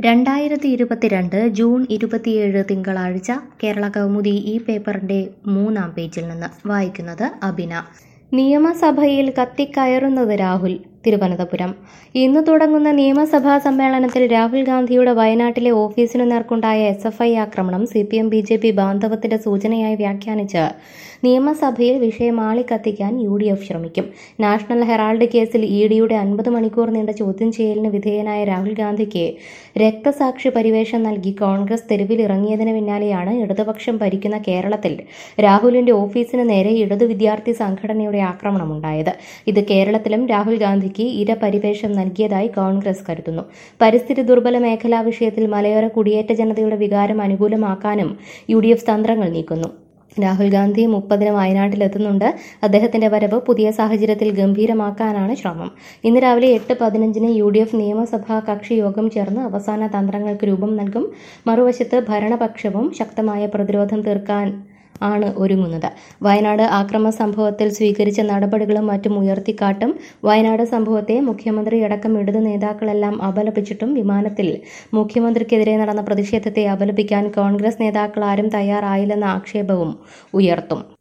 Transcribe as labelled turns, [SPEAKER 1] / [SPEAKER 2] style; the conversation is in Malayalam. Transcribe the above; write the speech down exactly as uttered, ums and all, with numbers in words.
[SPEAKER 1] രണ്ടായിരത്തി ഇരുപത്തിരണ്ട് ജൂൺ ഇരുപത്തിയേഴ് തിങ്കളാഴ്ച കേരള കൗമുദി ഈ പേപ്പറിന്റെ മൂന്നാം പേജിൽ നിന്ന് വായിക്കുന്നത് അബിന. നിയമസഭയിൽ കത്തിക്കയറുന്നത് രാഹുൽ. തിരുവനന്തപുരം. ഇന്ന് തുടങ്ങുന്ന നിയമസഭാ സമ്മേളനത്തിൽ രാഹുൽ ഗാന്ധിയുടെ വയനാട്ടിലെ ഓഫീസിനു നേർക്കുണ്ടായ എസ് എഫ് ഐ ആക്രമണം C P M B J P ബാന്ധവത്തിന്റെ സൂചനയായി വ്യാഖ്യാനിച്ച് നിയമസഭയിൽ വിഷയം ആളിക്കത്തിക്കാൻ യു ഡി എഫ് ശ്രമിക്കും. നാഷണൽ ഹെറാൾഡ് കേസിൽ ഇ ഡിയുടെ അൻപത് മണിക്കൂർ നീണ്ട ചോദ്യം ചെയ്യലിന് വിധേയനായ രാഹുൽ ഗാന്ധിക്ക് രക്തസാക്ഷി പരിവേഷം നൽകി കോൺഗ്രസ് തെരുവിലിറങ്ങിയതിന് പിന്നാലെയാണ് ഇടതുപക്ഷം ഭരിക്കുന്ന കേരളത്തിൽ രാഹുലിന്റെ ഓഫീസിന് നേരെ ഇടതു വിദ്യാർത്ഥി സംഘടനയുടെ ആക്രമണമുണ്ടായത്. ഇത് കേരളത്തിലും രാഹുൽ ഗാന്ധി ഇര പരിവേഷം നൽകിയതായി കോൺഗ്രസ് കരുതുന്നു. പരിസ്ഥിതി ദുർബല മേഖലാ വിഷയത്തിൽ മലയോര കുടിയേറ്റ ജനതയുടെ വികാരം അനുകൂലമാക്കാനും യു ഡി എഫ് തന്ത്രങ്ങൾ നീക്കുന്നു. രാഹുൽ ഗാന്ധി മുപ്പതിന് വയനാട്ടിലെത്തുന്നുണ്ട്. അദ്ദേഹത്തിന്റെ വരവ് പുതിയ സാഹചര്യത്തിൽ ഗംഭീരമാക്കാനാണ് ശ്രമം. ഇന്ന് രാവിലെ എട്ട് പതിനഞ്ചിന് യു ഡി എഫ് നിയമസഭാ കക്ഷി യോഗം ചേർന്ന് അവസാന തന്ത്രങ്ങൾക്ക് രൂപം നൽകും. മറുവശത്ത് ഭരണപക്ഷവും ശക്തമായ പ്രതിരോധം തീർക്കാൻ ആണ് ഒരുങ്ങുന്നത്. വയനാട് ആക്രമണ സംഭവത്തിൽ സ്വീകരിച്ച നടപടികളും മറ്റും ഉയർത്തിക്കാട്ടും. വയനാട് സംഭവത്തെ മുഖ്യമന്ത്രിയടക്കം ഇടതു നേതാക്കളെല്ലാം അപലപിച്ചിട്ടും വിമാനത്തിൽ മുഖ്യമന്ത്രിക്കെതിരെ നടന്ന പ്രതിഷേധത്തെ അപലപിക്കാൻ കോൺഗ്രസ് നേതാക്കൾ ആരും തയ്യാറായില്ലെന്ന ആക്ഷേപവും ഉയർത്തും.